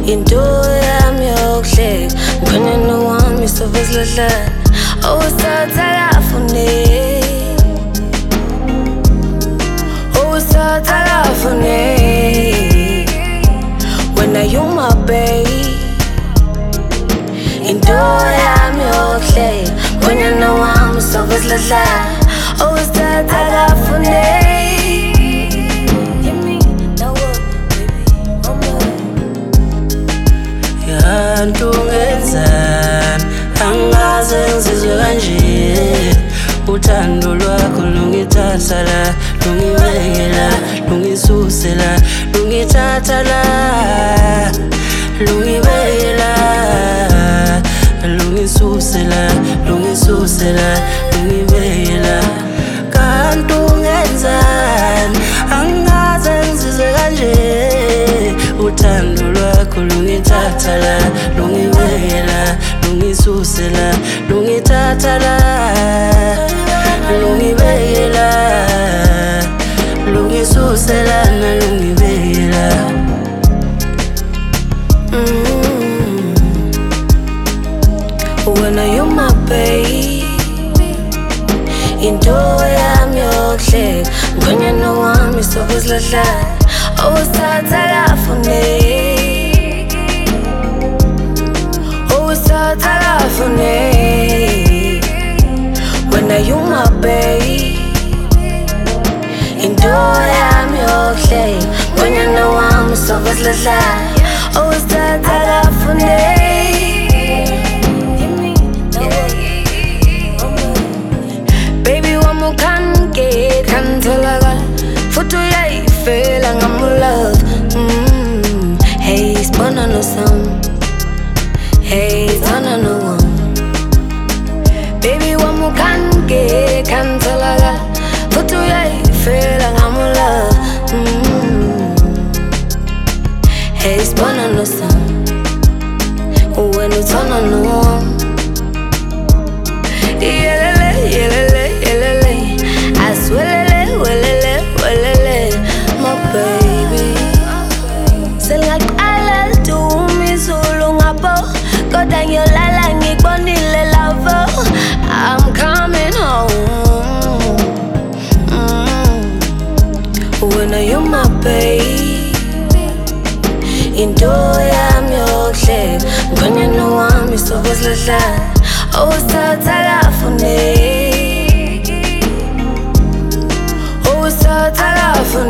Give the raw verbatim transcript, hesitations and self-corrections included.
into yami yokuhleka mkhwenyana wami sovezladlala owusathalafune owusathalafune wena you my babe into yami yokuhleka mkhwenyana wami sovezladlala owusathalafune Ntungenzani angaze ngizizwe kanje uthando lwakho lungithatha la lungibekela lungisuse la lungithatha la lungibekela lungisuse la lungisuse la lungibekela kanti ungenzani angaze ngizizwe kanje uthando lwakho lungithatha la lungibekela lungisuse la lungithatha la lungibekela lungisuse la na lungibekela mm. Wena you my babe into yami yokuhleka mkhwenyana wami sovezladlala owusathalafune owusathalafune wena you my babe into yami yokuhleka mkhwenyana wami sovezladlala owusathalafune baby wami ukhange khanitholakala futhi uyayifela ngam love mm. Hey sibona no sound hey thana no one baby wami ukhange khanitholakala futhi uyayifela ngam love mm. Hey sibona no sound wena uthana no one yelele yelele yelele aswelele welele welele my baby selingaqala liduma izulu ngapho kodwa ngiyolala ngikubonile lavo I'm coming home mm. Wena you my babe into yami yokuhleka mkhwenyana wami sovezladlala owusathalafune owusathalafune